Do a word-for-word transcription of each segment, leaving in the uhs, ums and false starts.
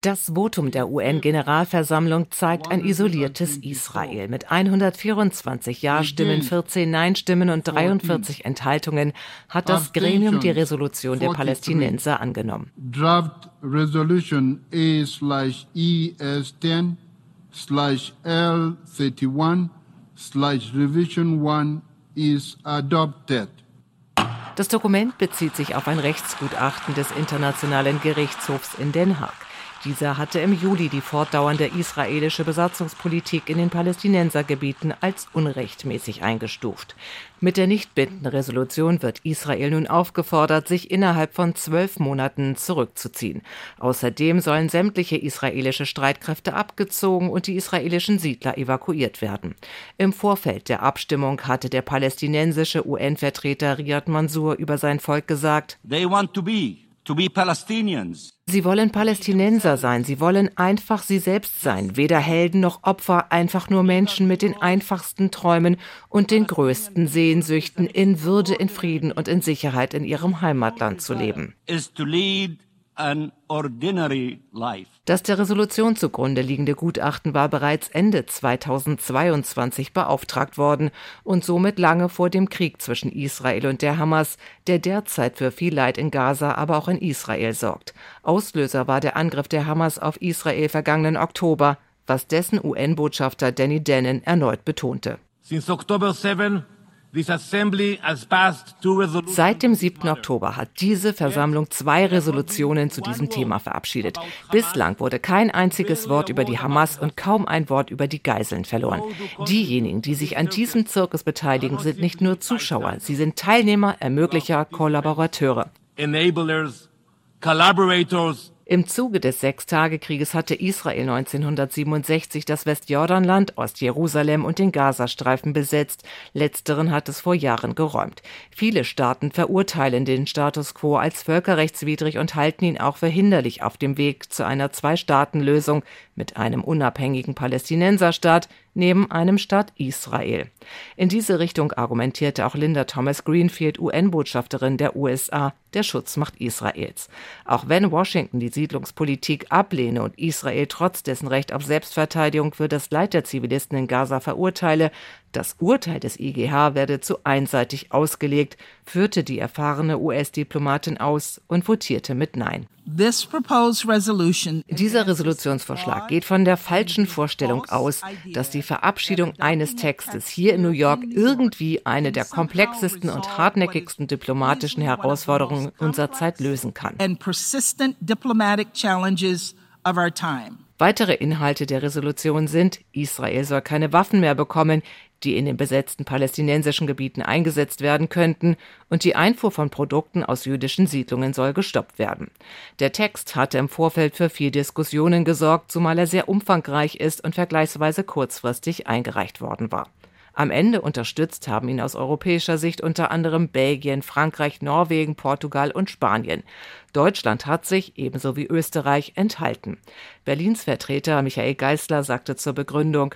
Das Votum der U N-Generalversammlung zeigt ein isoliertes Israel. Mit hundertvierundzwanzig Ja-Stimmen, vierzehn Nein-Stimmen und dreiundvierzig Enthaltungen hat das Gremium die Resolution der Palästinenser angenommen. Draft Resolution A E S zehn L einunddreißig Revision eins is adopted. Das Dokument bezieht sich auf ein Rechtsgutachten des Internationalen Gerichtshofs in Den Haag. Dieser hatte im Juli die fortdauernde israelische Besatzungspolitik in den Palästinensergebieten als unrechtmäßig eingestuft. Mit der nicht bindenden Resolution wird Israel nun aufgefordert, sich innerhalb von zwölf Monaten zurückzuziehen. Außerdem sollen sämtliche israelische Streitkräfte abgezogen und die israelischen Siedler evakuiert werden. Im Vorfeld der Abstimmung hatte der palästinensische U N-Vertreter Riyad Mansour über sein Volk gesagt: They want to be, to be Palestinians. Sie wollen Palästinenser sein, sie wollen einfach sie selbst sein, weder Helden noch Opfer, einfach nur Menschen mit den einfachsten Träumen und den größten Sehnsüchten, in Würde, in Frieden und in Sicherheit in ihrem Heimatland zu leben. Is to lead an ordinary life. Das der Resolution zugrunde liegende Gutachten war bereits Ende zweitausendzweiundzwanzig beauftragt worden und somit lange vor dem Krieg zwischen Israel und der Hamas, der derzeit für viel Leid in Gaza, aber auch in Israel sorgt. Auslöser war der Angriff der Hamas auf Israel vergangenen Oktober, was dessen U N-Botschafter Danny Danon erneut betonte. Since October seventh, this assembly has passed two resolutions. Seit dem siebten Oktober hat diese Versammlung zwei Resolutionen zu diesem Thema verabschiedet. Bislang wurde kein einziges Wort über die Hamas und kaum ein Wort über die Geiseln verloren. Diejenigen, die sich an diesem Zirkus beteiligen, sind nicht nur Zuschauer, sie sind Teilnehmer, Ermöglicher, Kollaborateure. Enablers, collaborators. Im Zuge des Sechstagekrieges hatte Israel neunzehnhundertsiebenundsechzig das Westjordanland, Ostjerusalem und den Gazastreifen besetzt. Letzteren hat es vor Jahren geräumt. Viele Staaten verurteilen den Status quo als völkerrechtswidrig und halten ihn auch für hinderlich auf dem Weg zu einer Zwei-Staaten-Lösung mit einem unabhängigen Palästinenserstaat neben einem Staat Israel. In diese Richtung argumentierte auch Linda Thomas-Greenfield, U N-Botschafterin der U S A, der Schutzmacht Israels. Auch wenn Washington die Siedlungspolitik ablehne und Israel trotz dessen Recht auf Selbstverteidigung für das Leid der Zivilisten in Gaza verurteile, das Urteil des I G H werde zu einseitig ausgelegt, führte die erfahrene U S-Diplomatin aus und votierte mit Nein. Dieser Resolutionsvorschlag geht von der falschen Vorstellung aus, dass die Verabschiedung eines Textes hier in New York irgendwie eine der komplexesten und hartnäckigsten diplomatischen Herausforderungen unserer Zeit lösen kann. Weitere Inhalte der Resolution sind: Israel soll keine Waffen mehr bekommen, die in den besetzten palästinensischen Gebieten eingesetzt werden könnten, und die Einfuhr von Produkten aus jüdischen Siedlungen soll gestoppt werden. Der Text hatte im Vorfeld für viel Diskussionen gesorgt, zumal er sehr umfangreich ist und vergleichsweise kurzfristig eingereicht worden war. Am Ende unterstützt haben ihn aus europäischer Sicht unter anderem Belgien, Frankreich, Norwegen, Portugal und Spanien. Deutschland hat sich, ebenso wie Österreich, enthalten. Berlins Vertreter Michael Geisler sagte zur Begründung: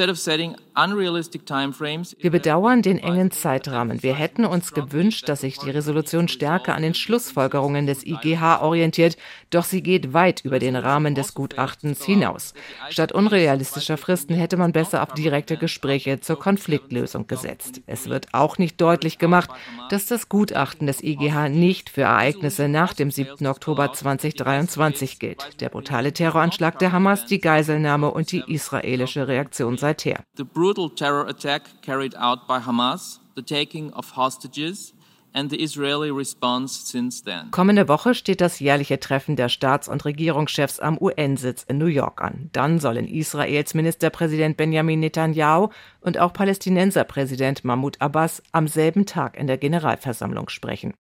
Wir bedauern den engen Zeitrahmen. Wir hätten uns gewünscht, dass sich die Resolution stärker an den Schlussfolgerungen des I G H orientiert, doch sie geht weit über den Rahmen des Gutachtens hinaus. Statt unrealistischer Fristen hätte man besser auf direkte Gespräche zur Konfliktlösung gesetzt. Es wird auch nicht deutlich gemacht, dass das Gutachten des I G H nicht für Ereignisse nach dem siebten Oktober zweitausenddreiundzwanzig gilt. Der brutale Terroranschlag der Hamas, die Geiselnahme und die israelische Reaktion seither. The brutal terror attack carried out by Hamas, the taking of hostages and the Israeli response since then. Kommende Woche steht das jährliche Treffen der Staats- und Regierungschefs am U N-Sitz in New York an. Dann sollen Israels Ministerpräsident Benjamin Netanyahu und auch Palästinenserpräsident Mahmoud Abbas am selben Tag in der Generalversammlung sprechen.